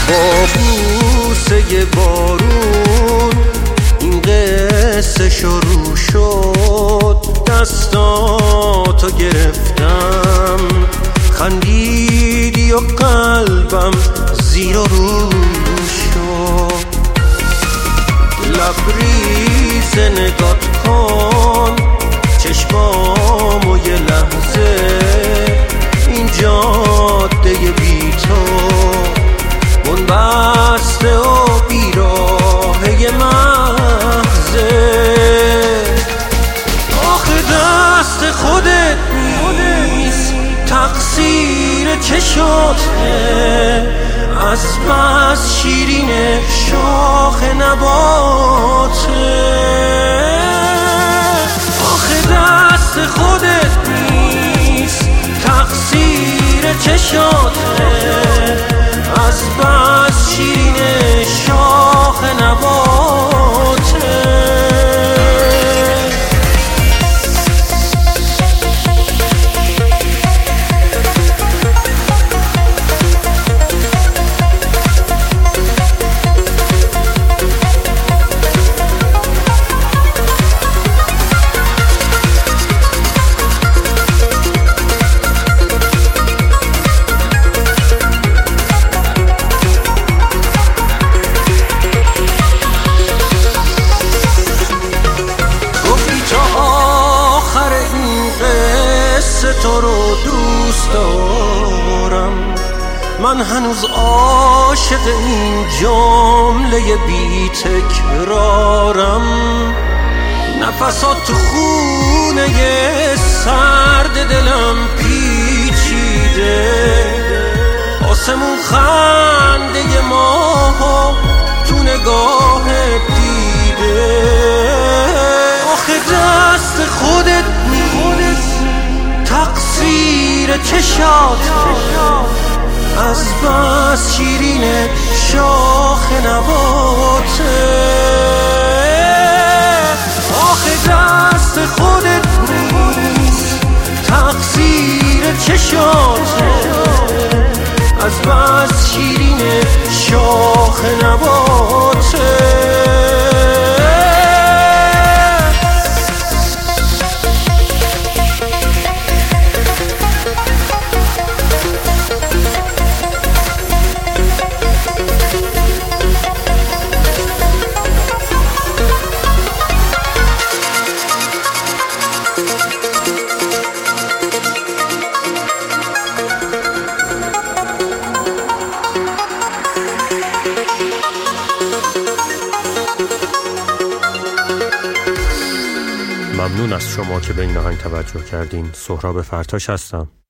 با بوسه بارون این قصه شروع شد. دستاتو گرفتم خندیدی و قلبم زیر و رو شد. لبریز نگات کن چشمامو یه لحظه، این جاده بی تو بنبسته و بیراهه محضه. آخه دست خودت نیست، تقصیر چشاته، از بس شیرین شاخ نباته. آخه دست خودت نیست، تقصیر چشاته، از بس شیرین شاخ نباته. تو رو دوست دارم، من هنوز عاشق این جمله بی تکرارم. نفسات تو خونه سرد دلم پیچیده، آسمون خنده ماها تو نگاه دیده. آخه دست خودت نیست، تقصیر چشاته، از بس شیرین شاخ نباته. آخه دست خودت نیست، تقصیر چشاته، از بس شیرین شاخ نباته. ممنون از شما که به این آهنگ توجه کردین. سهراب فرتاش هستم.